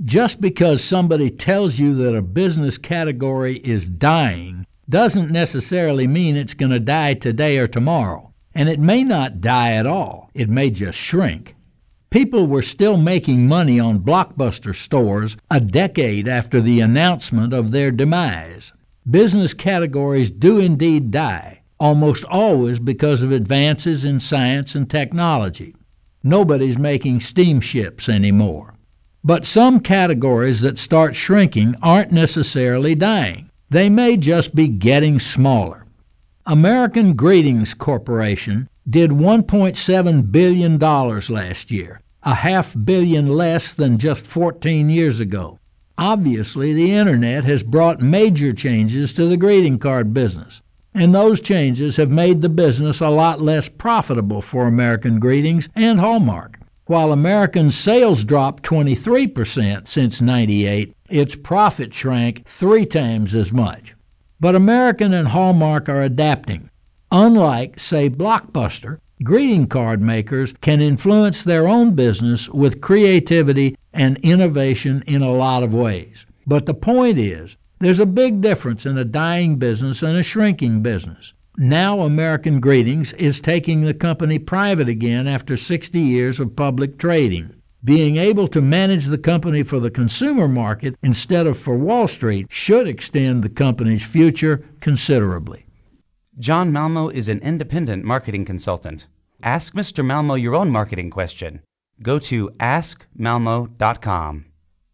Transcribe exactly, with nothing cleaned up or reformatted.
Just because somebody tells you that a business category is dying doesn't necessarily mean it's going to die today or tomorrow. And it may not die at all. It may just shrink. People were still making money on Blockbuster stores a decade after the announcement of their demise. Business categories do indeed die, almost always because of advances in science and technology. Nobody's making steamships anymore. But some categories that start shrinking aren't necessarily dying. They may just be getting smaller. American Greetings Corporation did one point seven billion dollars last year, a half billion less than just fourteen years ago. Obviously, the Internet has brought major changes to the greeting card business, and those changes have made the business a lot less profitable for American Greetings and Hallmark. While American sales dropped twenty-three percent since ninety-eight, its profit shrank three times as much. But American and Hallmark are adapting. Unlike, say, Blockbuster, greeting card makers can influence their own business with creativity and innovation in a lot of ways. But the point is, there's a big difference in a dying business and a shrinking business. Now American Greetings is taking the company private again after sixty years of public trading. Being able to manage the company for the consumer market instead of for Wall Street should extend the company's future considerably. John Malmo is an independent marketing consultant. Ask Mister Malmo your own marketing question. Go to ask malmo dot com.